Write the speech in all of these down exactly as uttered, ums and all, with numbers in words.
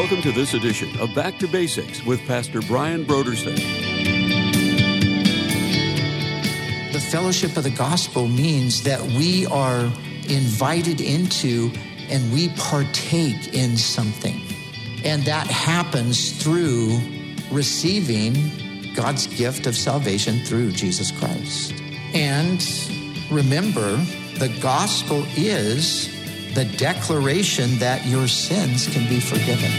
Welcome to this edition of Back to Basics with Pastor Brian Brodersen. The fellowship of the gospel means that we are invited into and we partake in something. And that happens through receiving God's gift of salvation through Jesus Christ. And remember, the gospel is the declaration that your sins can be forgiven.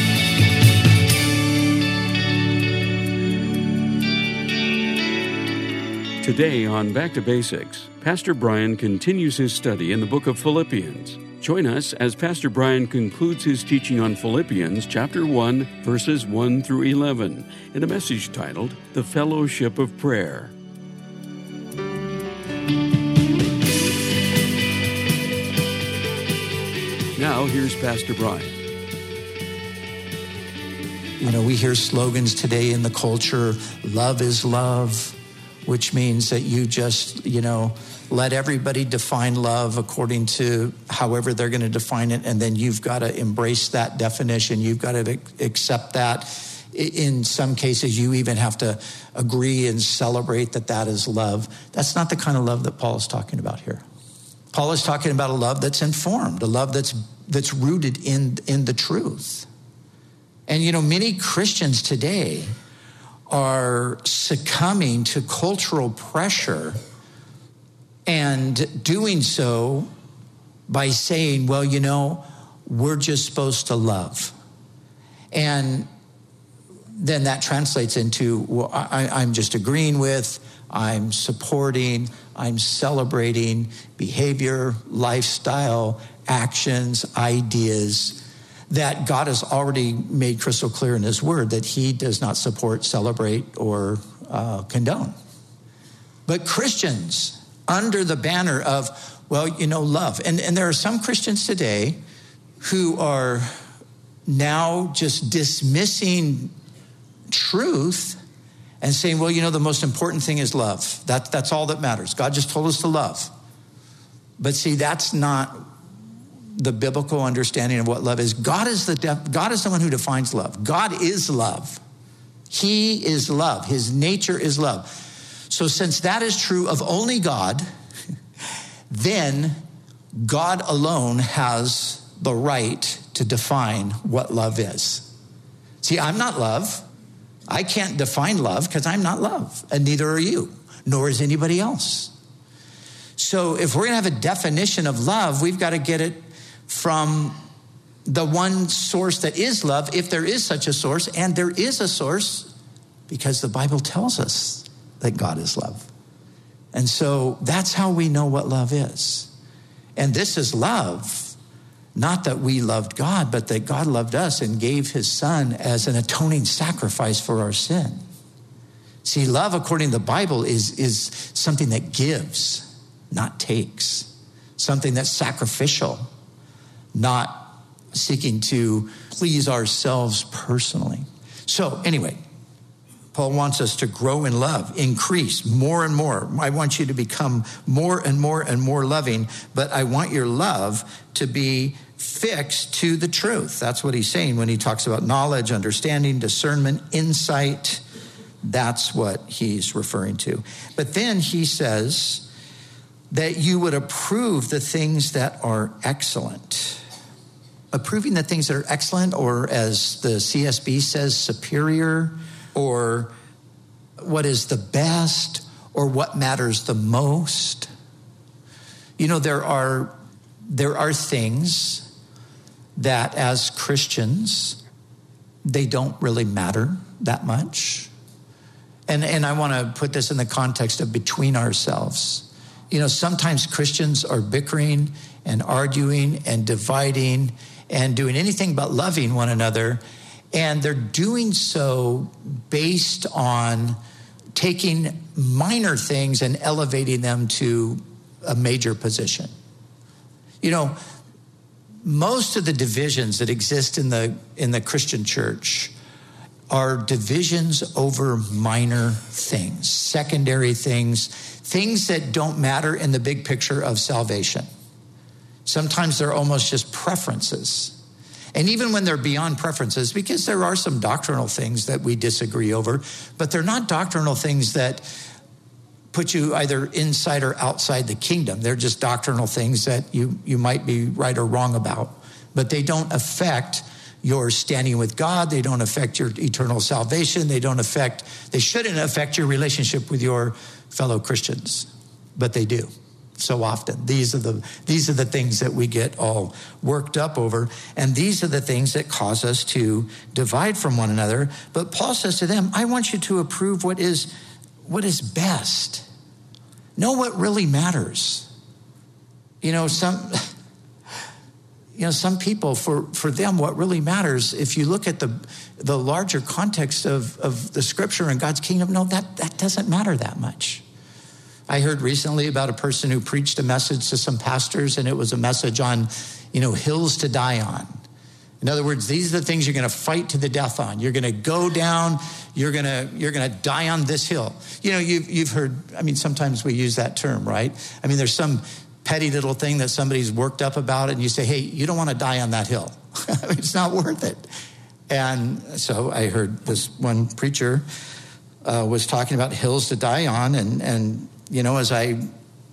Today on Back to Basics, Pastor Brian continues his study in the book of Philippians. Join us as Pastor Brian concludes his teaching on Philippians chapter one, verses one through eleven, in a message titled, The Fellowship of Prayer. Now, here's Pastor Brian. You know, we hear slogans today in the culture, love is love, which means that you just, you know, let everybody define love according to however they're going to define it, and then you've got to embrace that definition. You've got to accept that. In some cases, you even have to agree and celebrate that that is love. That's not the kind of love that Paul is talking about here. Paul is talking about a love that's informed, a love that's that's rooted in, in the truth. And, you know, many Christians today are succumbing to cultural pressure and doing so by saying, well, you know, we're just supposed to love. And then that translates into, well, I, I'm just agreeing with, I'm supporting, I'm celebrating behavior, lifestyle, actions, ideas that God has already made crystal clear in his word that he does not support, celebrate, or uh, condone. But Christians, under the banner of, well, you know, love. And, and there are some Christians today who are now just dismissing truth and saying, well, you know, the most important thing is love. That, that's all that matters. God just told us to love. But see, that's not the biblical understanding of what love is. God is the def- God is the one who defines love. God is love. He is love. His nature is love. So since that is true of only God, then God alone has the right to define what love is. See, I'm not love. I can't define love because I'm not love, and neither are you, nor is anybody else. So if we're going to have a definition of love, we've got to get it from the one source that is love, if there is such a source, and there is a source because the Bible tells us that God is love. And so that's how we know what love is. And this is love, not that we loved God, but that God loved us and gave his son as an atoning sacrifice for our sin. See, love, according to the Bible, is, is something that gives, not takes. Something that's sacrificial, not seeking to please ourselves personally. So anyway, Paul wants us to grow in love, increase more and more. I want you to become more and more and more loving, but I want your love to be fixed to the truth. That's what he's saying when he talks about knowledge, understanding, discernment, insight. That's what he's referring to. But then he says that you would approve the things that are excellent. Approving the things that are excellent, or as the C S B says, superior, or what is the best, or what matters the most. You know, there are there are things that as Christians, they don't really matter that much. And, and I want to put this in the context of between ourselves. You know, sometimes Christians are bickering and arguing and dividing and doing anything but loving one another. And they're doing so based on taking minor things and elevating them to a major position. You know, most of the divisions that exist in the in the Christian church are divisions over minor things, secondary things, things that don't matter in the big picture of salvation. Sometimes they're almost just preferences. And even when they're beyond preferences, because there are some doctrinal things that we disagree over, but they're not doctrinal things that put you either inside or outside the kingdom. They're just doctrinal things that you, you might be right or wrong about, but they don't affect your standing with God. They don't affect your eternal salvation. They don't affect, they shouldn't affect your relationship with your fellow Christians, but they do. So often, these are the these are the things that we get all worked up over, and these are the things that cause us to divide from one another. But Paul says to them, I want you to approve what is what is best. Know what really matters. You know, some you know, some people, for, for them, what really matters, if you look at the the larger context of, of the scripture and God's kingdom, no, that, that doesn't matter that much. I heard recently about a person who preached a message to some pastors, and it was a message on, you know, hills to die on. In other words, these are the things you're going to fight to the death on. You're going to go down, you're going to you're going to die on this hill. You know, you've, you've heard, I mean, sometimes we use that term, right? I mean, there's some petty little thing that somebody's worked up about it, and you say, hey, you don't want to die on that hill. I mean, it's not worth it. And so I heard this one preacher uh, was talking about hills to die on, and and you know, as I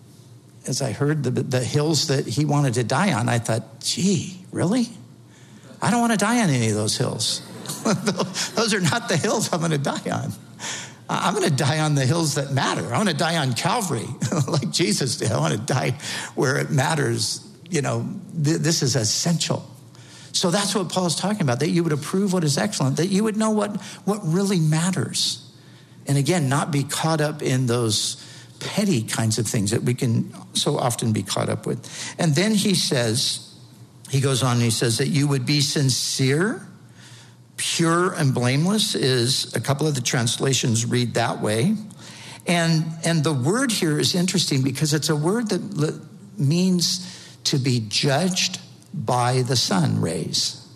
as I heard the, the hills that he wanted to die on, I thought, gee, really? I don't want to die on any of those hills. Those are not the hills I'm going to die on. I'm going to die on the hills that matter. I want to die on Calvary, like Jesus did. I want to die where it matters. You know, th- this is essential. So that's what Paul's talking about, that you would approve what is excellent, that you would know what, what really matters. And again, not be caught up in those petty kinds of things that we can so often be caught up with. And then he says, he goes on and he says that you would be sincere, pure and blameless, is a couple of the translations read that way. And, and the word here is interesting because it's a word that means to be judged by the sun rays.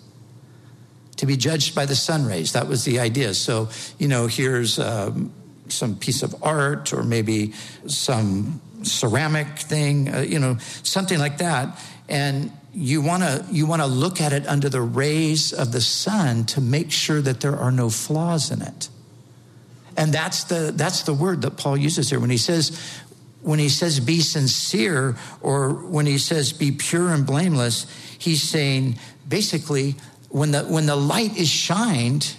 To be judged by the sun rays. That was the idea. So, you know, here's um, some piece of art or maybe some ceramic thing, uh, you know, something like that. And you want to you want to look at it under the rays of the sun to make sure that there are no flaws in it. And that's the that's the word that Paul uses here when he says when he says be sincere, or when he says be pure and blameless. He's saying basically when the when the light is shined,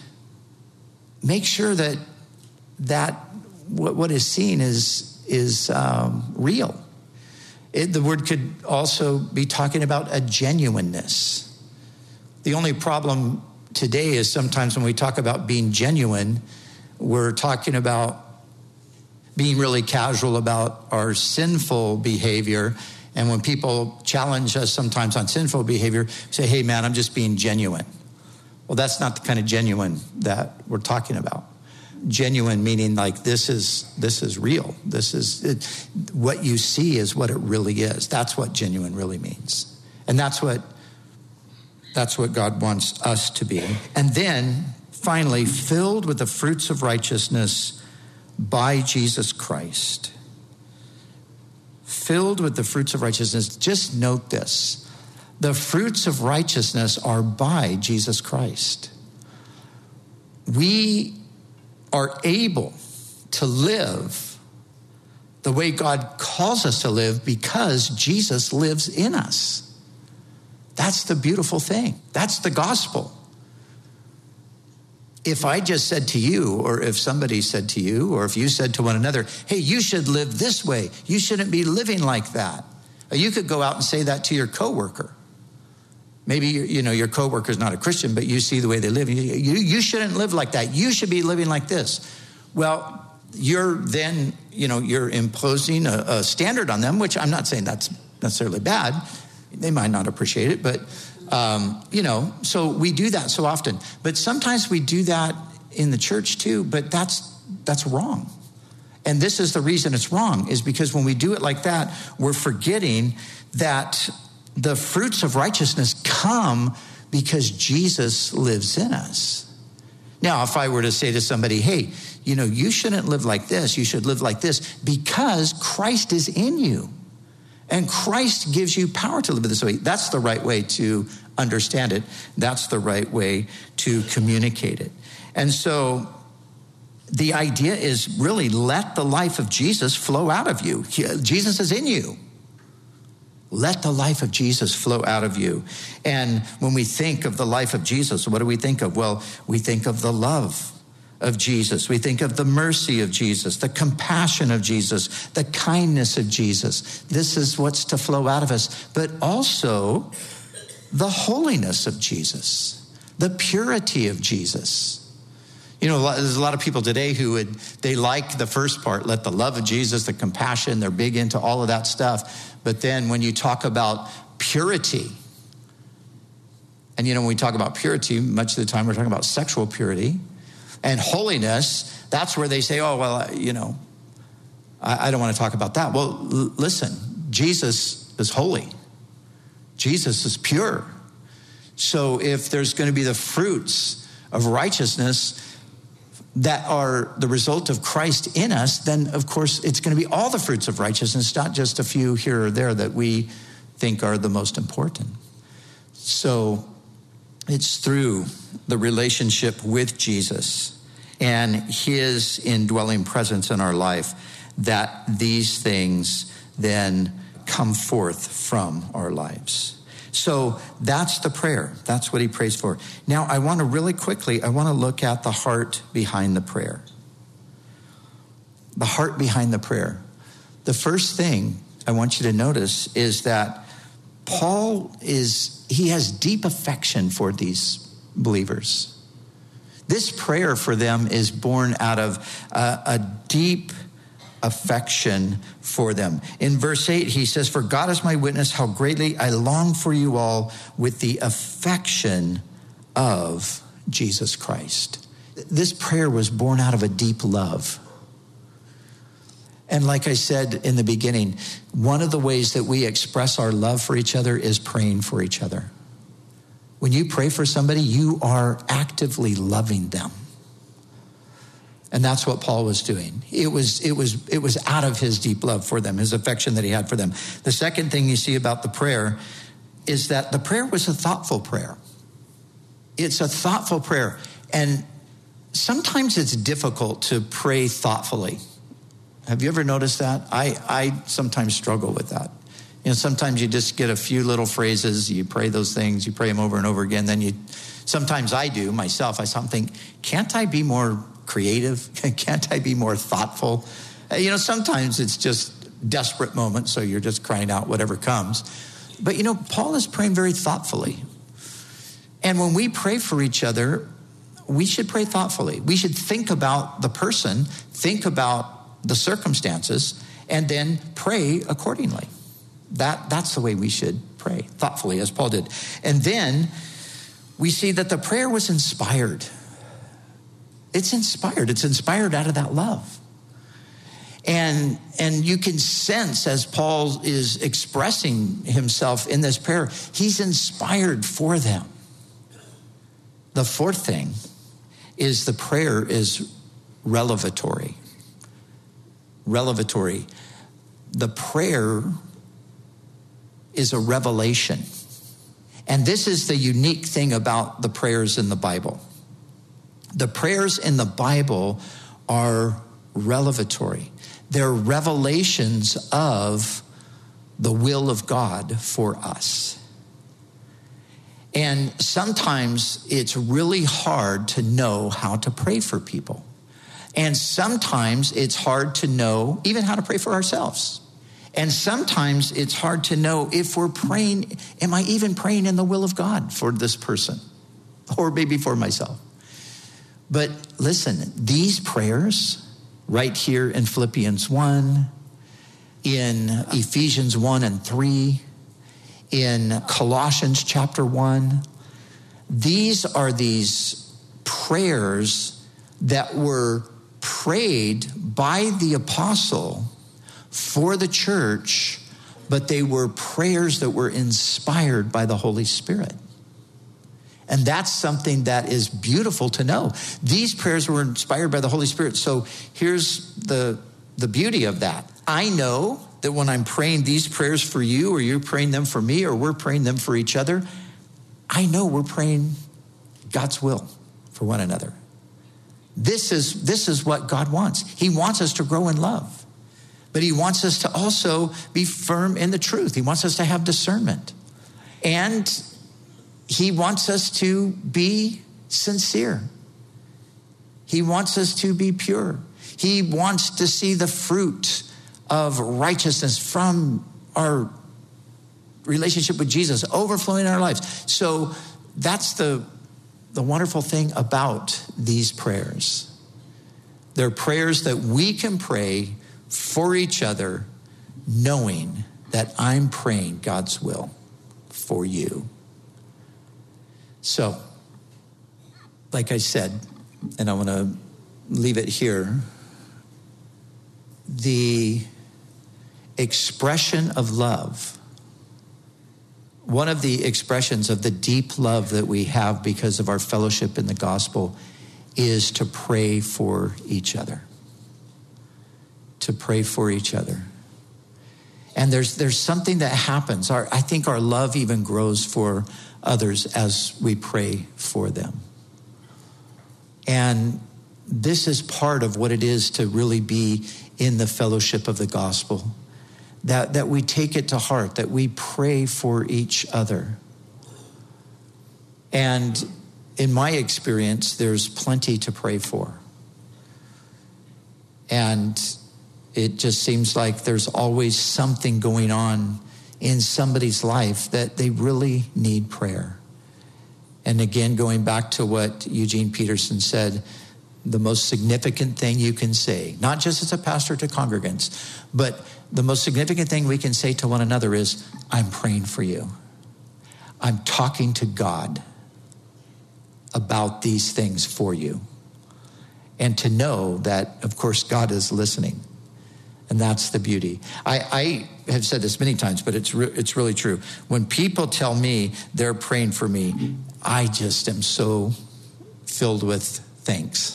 make sure that that what, what is seen is is um, real. It, the word could also be talking about a genuineness. The only problem today is sometimes when we talk about being genuine, we're talking about being really casual about our sinful behavior. And when people challenge us sometimes on sinful behavior, say, hey man, I'm just being genuine. Well, that's not the kind of genuine that we're talking about. Genuine meaning like this is this is real. This is it, what you see is what it really is. That's what genuine really means, and that's what that's what God wants us to be. And then finally, filled with the fruits of righteousness by Jesus Christ. Filled with the fruits of righteousness. Just note this: the fruits of righteousness are by Jesus Christ. We are able to live the way God calls us to live because Jesus lives in us. That's the beautiful thing. That's the gospel. If I just said to you, or if somebody said to you, or if you said to one another, hey, you should live this way. You shouldn't be living like that. Or you could go out and say that to your coworker. Maybe, you know, your coworker's not a Christian, but you see the way they live. You, you, you shouldn't live like that. You should be living like this. Well, you're then, you know, you're imposing a, a standard on them, which I'm not saying that's necessarily bad. They might not appreciate it, but, um, you know, so we do that so often. But sometimes we do that in the church too, but that's that's wrong. And this is the reason it's wrong, is because when we do it like that, we're forgetting that the fruits of righteousness come because Jesus lives in us. Now, if I were to say to somebody, hey, you know, you shouldn't live like this, you should live like this, because Christ is in you. And Christ gives you power to live this way. That's the right way to understand it, that's the right way to communicate it. And so the idea is really let the life of Jesus flow out of you. Jesus is in you. Let the life of Jesus flow out of you. And when we think of the life of Jesus, what do we think of? Well, we think of the love of Jesus. We think of the mercy of Jesus, the compassion of Jesus, the kindness of Jesus. This is what's to flow out of us. But also the holiness of Jesus, the purity of Jesus. You know, there's a lot of people today who would, they like the first part, let the love of Jesus, the compassion, they're big into all of that stuff. But then when you talk about purity, and you know, when we talk about purity, much of the time we're talking about sexual purity and holiness, that's where they say, oh, well, you know, I, I don't want to talk about that. Well, l- listen, Jesus is holy. Jesus is pure. So if there's going to be the fruits of righteousness that are the result of Christ in us, then of course it's going to be all the fruits of righteousness, not just a few here or there that we think are the most important. So it's through the relationship with Jesus and his indwelling presence in our life that these things then come forth from our lives. So that's the prayer. That's what he prays for. Now, I want to really quickly, I want to look at the heart behind the prayer. The heart behind the prayer. The first thing I want you to notice is that Paul is, he has deep affection for these believers. This prayer for them is born out of a, a deep affection for them. In verse eight, he says, "For God is my witness, how greatly I long for you all with the affection of Jesus Christ." This prayer was born out of a deep love. And like I said in the beginning, one of the ways that we express our love for each other is praying for each other. When you pray for somebody, you are actively loving them. And that's what Paul was doing. It was, it was, it was out of his deep love for them, his affection that he had for them. The second thing you see about the prayer is that the prayer was a thoughtful prayer. It's a thoughtful prayer. And sometimes it's difficult to pray thoughtfully. Have you ever noticed that? I, I sometimes struggle with that. You know, sometimes you just get a few little phrases, you pray those things, you pray them over and over again. Then you, sometimes I do myself, I something, can't I be more creative? Can't I be more thoughtful? You know, sometimes it's just desperate moments, so you're just crying out whatever comes. But you know, Paul is praying very thoughtfully. And when we pray for each other, we should pray thoughtfully. We should think about the person, think about the circumstances, and then pray accordingly. That, that's the way we should pray, thoughtfully, as Paul did. And then we see that the prayer was inspired. It's inspired. It's inspired out of that love. And, and you can sense as Paul is expressing himself in this prayer, he's inspired for them. The fourth thing is the prayer is revelatory. Revelatory. The prayer is a revelation. And this is the unique thing about the prayers in the Bible. The prayers in the Bible are revelatory. They're revelations of the will of God for us. And sometimes it's really hard to know how to pray for people. And sometimes it's hard to know even how to pray for ourselves. And sometimes it's hard to know if we're praying, am I even praying in the will of God for this person? Or maybe for myself. But listen, these prayers right here in Philippians one, in Ephesians one and three, in Colossians chapter one, these are these prayers that were prayed by the apostle for the church, but they were prayers that were inspired by the Holy Spirit. And that's something that is beautiful to know. These prayers were inspired by the Holy Spirit. So here's the, the beauty of that. I know that when I'm praying these prayers for you, or you're praying them for me, or we're praying them for each other, I know we're praying God's will for one another. This is, this is what God wants. He wants us to grow in love, but he wants us to also be firm in the truth. He wants us to have discernment. And he wants us to be sincere. He wants us to be pure. He wants to see the fruit of righteousness from our relationship with Jesus overflowing in our lives. So that's the, the wonderful thing about these prayers. They're prayers that we can pray for each other, knowing that I'm praying God's will for you. So, like I said, and I want to leave it here, the expression of love, one of the expressions of the deep love that we have because of our fellowship in the gospel is to pray for each other. To pray for each other. And there's there's something that happens. Our, I think our love even grows for others as we pray for them. And this is part of what it is to really be in the fellowship of the gospel. That, that we take it to heart, that we pray for each other. And in my experience, there's plenty to pray for. And it just seems like there's always something going on in somebody's life that they really need prayer. And again, going back to what Eugene Peterson said, the most significant thing you can say, not just as a pastor to congregants, but the most significant thing we can say to one another is, I'm praying for you. I'm talking to God about these things for you. And to know that, of course, God is listening. And that's the beauty. I, I have said this many times, but it's re- it's really true. When people tell me they're praying for me, I just am so filled with thanks.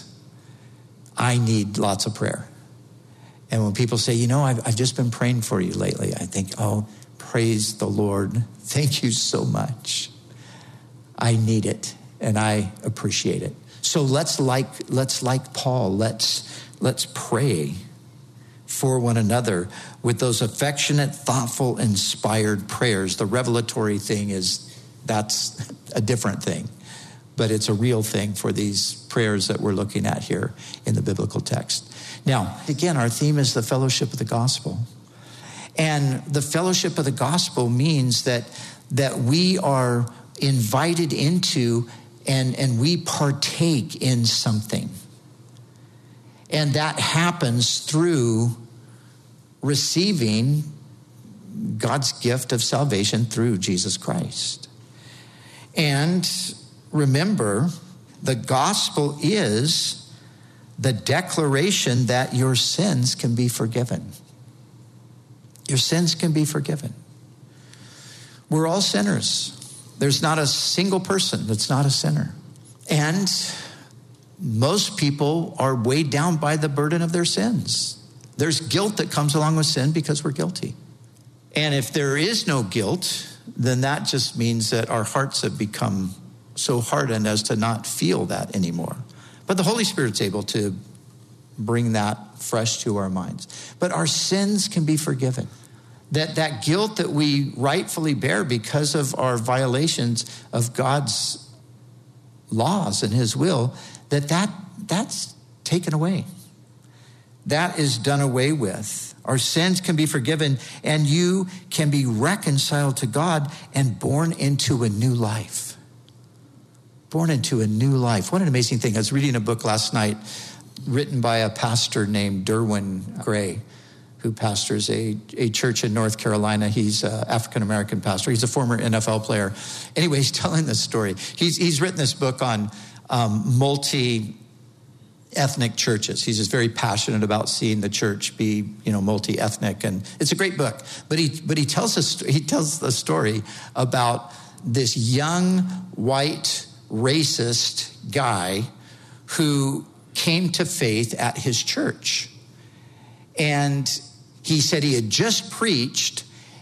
I need lots of prayer. And when people say, you know, I've, I've just been praying for you lately, I think, oh, praise the Lord. Thank you so much. I need it, and I appreciate it. So let's like let's like Paul. Let's let's pray for one another with those affectionate, thoughtful, inspired prayers. The revelatory thing is, that's a different thing, but it's a real thing for these prayers that we're looking at here in the biblical text. Now, again, our theme is the fellowship of the gospel. And the fellowship of the gospel means that, that we are invited into and, and we partake in something. And that happens through receiving God's gift of salvation through Jesus Christ. And remember, the gospel is the declaration that your sins can be forgiven. Your sins can be forgiven. We're all sinners. There's not a single person that's not a sinner. And most people are weighed down by the burden of their sins. There's guilt that comes along with sin because we're guilty. And if there is no guilt, then that just means that our hearts have become so hardened as to not feel that anymore. But the Holy Spirit's able to bring that fresh to our minds. But our sins can be forgiven. That that guilt that we rightfully bear because of our violations of God's laws and his will, that, that that's taken away. That is done away with. Our sins can be forgiven, and you can be reconciled to God and born into a new life. Born into a new life. What an amazing thing. I was reading a book last night written by a pastor named Derwin Gray, who pastors a, a church in North Carolina. He's an African-American pastor. He's a former N F L player. Anyway, he's telling this story. He's, he's written this book on um, multi-ethnic churches. He's just very passionate about seeing the church be, you know, multi-ethnic. And it's a great book. But he but he tells us he tells the story about this young, white, racist guy who came to faith at his church. And he said he had just preached,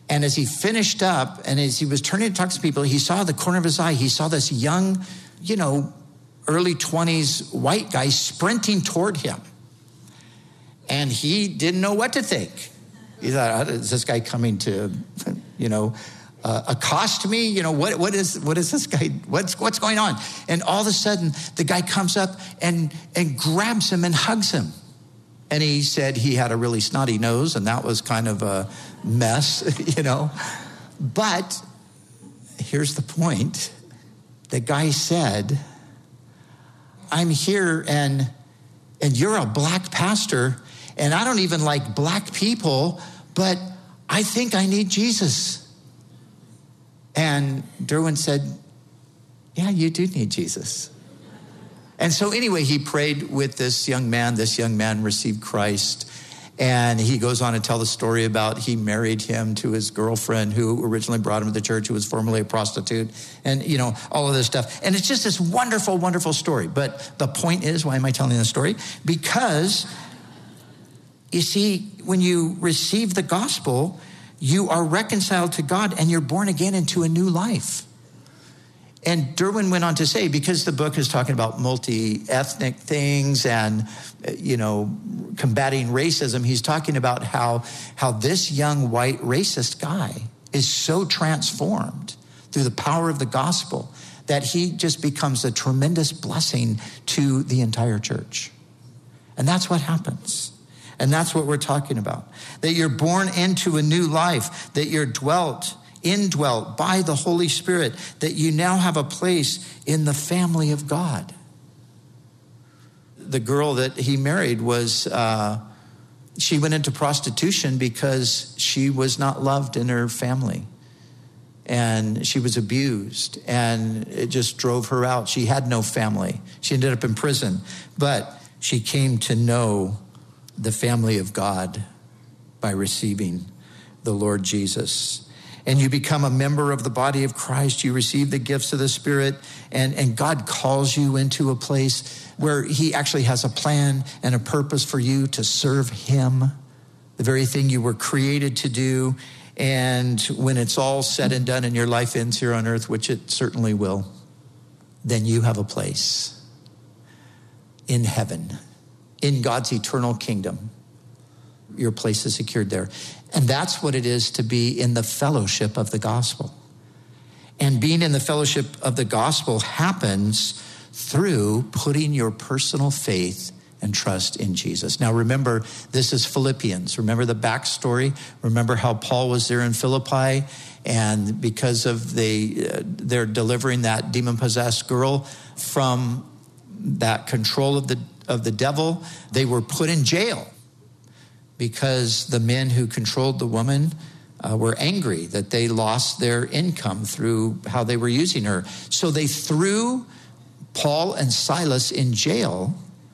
And as he finished up, and as he was turning to talk to people, he saw the corner of his eye, he saw this young, you know, early twenties white guy sprinting toward him. And he didn't know what to think. He thought, is this guy coming to, you know, uh, accost me? You know, what what is what is this guy, what's what's going on? And all of a sudden, the guy comes up and, and grabs him and hugs him. And he said he had a really snotty nose, and that was kind of a mess, you know. But here's the point. The guy said, I'm here, and and you're a black pastor, and I don't even like black people, but I think I need Jesus. And Derwin said, yeah, you do need Jesus. And so anyway, he prayed with this young man. This young man received Christ. And he goes on to tell the story about he married him to his girlfriend who originally brought him to the church, who was formerly a prostitute. And, you know, all of this stuff. And it's just this wonderful, wonderful story. But the point is, why am I telling the story? Because, you see, when you receive the gospel, you are reconciled to God and you're born again into a new life. And Derwin went on to say, because the book is talking about multi-ethnic things and, you know, combating racism, he's talking about how, how this young white racist guy is so transformed through the power of the gospel that he just becomes a tremendous blessing to the entire church. And that's what happens. And that's what we're talking about. That you're born into a new life, that you're dwelt indwelt by the Holy Spirit, that you now have a place in the family of God. The girl that he married was, uh, she went into prostitution because she was not loved in her family. And she was abused, and it just drove her out. She had no family. She ended up in prison. But she came to know the family of God by receiving the Lord Jesus. And you become a member of the body of Christ. You receive the gifts of the Spirit, and, and God calls you into a place where he actually has a plan and a purpose for you to serve him, the very thing you were created to do. And when it's all said and done and your life ends here on earth, which it certainly will, then you have a place in heaven, in God's eternal kingdom. Your place is secured there. And that's what it is to be in the fellowship of the gospel. And being in the fellowship of the gospel happens through putting your personal faith and trust in Jesus. Now remember, this is Philippians. Remember the backstory? Remember how Paul was there in Philippi, and because of the, uh, they're delivering that demon-possessed girl from that control of the of the devil, they were put in jail because the men who controlled the woman uh, were angry that they lost their income through how they were using her. So they threw Paul and Silas in jail.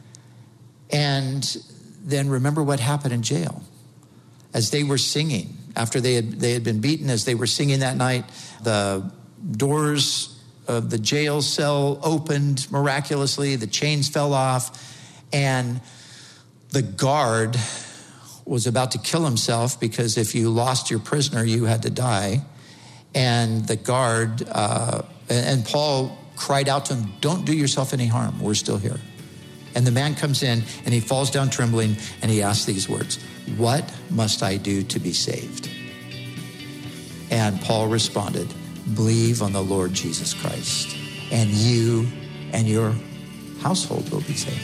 And then remember what happened in jail. As they were singing, after they had, they had been beaten, as they were singing that night, the doors of the jail cell opened miraculously, the chains fell off, and the guard was about to kill himself because if you lost your prisoner, you had to die. And the guard, uh, and Paul cried out to him, don't do yourself any harm. We're still here. And the man comes in and he falls down trembling and he asks these words, what must I do to be saved? And Paul responded, believe on the Lord Jesus Christ, and you and your household will be saved.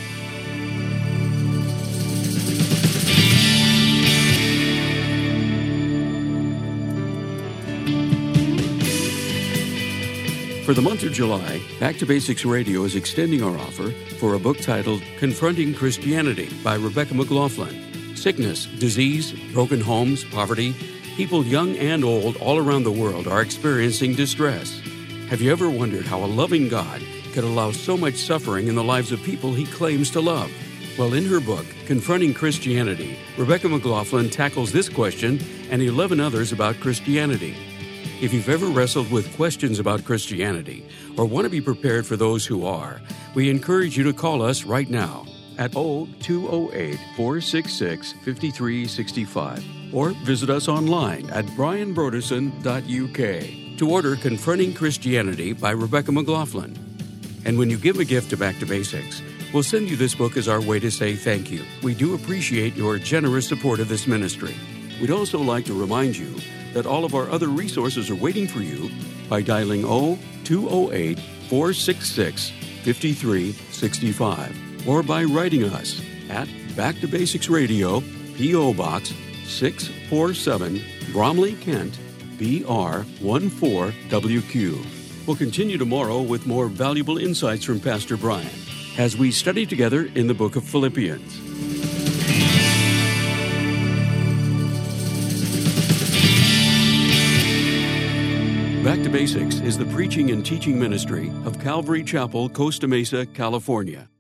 For the month of July, Back to Basics Radio is extending our offer for a book titled Confronting Christianity by Rebecca McLaughlin. Sickness, disease, broken homes, poverty, people young and old all around the world are experiencing distress. Have you ever wondered how a loving God could allow so much suffering in the lives of people he claims to love? Well, in her book, Confronting Christianity, Rebecca McLaughlin tackles this question and eleven others about Christianity. If you've ever wrestled with questions about Christianity or want to be prepared for those who are, we encourage you to call us right now. at oh two oh eight, four six six, five three six five or visit us online at brian broderson dot u k to order Confronting Christianity by Rebecca McLaughlin. And when you give a gift to Back to Basics, we'll send you this book as our way to say thank you. We do appreciate your generous support of this ministry. We'd also like to remind you that all of our other resources are waiting for you by dialing oh two oh eight, four six six, five three six five or by writing us at Back to Basics Radio, P O. Box six forty-seven, Bromley, Kent, B R one four W Q. We'll continue tomorrow with more valuable insights from Pastor Brian as we study together in the book of Philippians. Back to Basics is the preaching and teaching ministry of Calvary Chapel, Costa Mesa, California.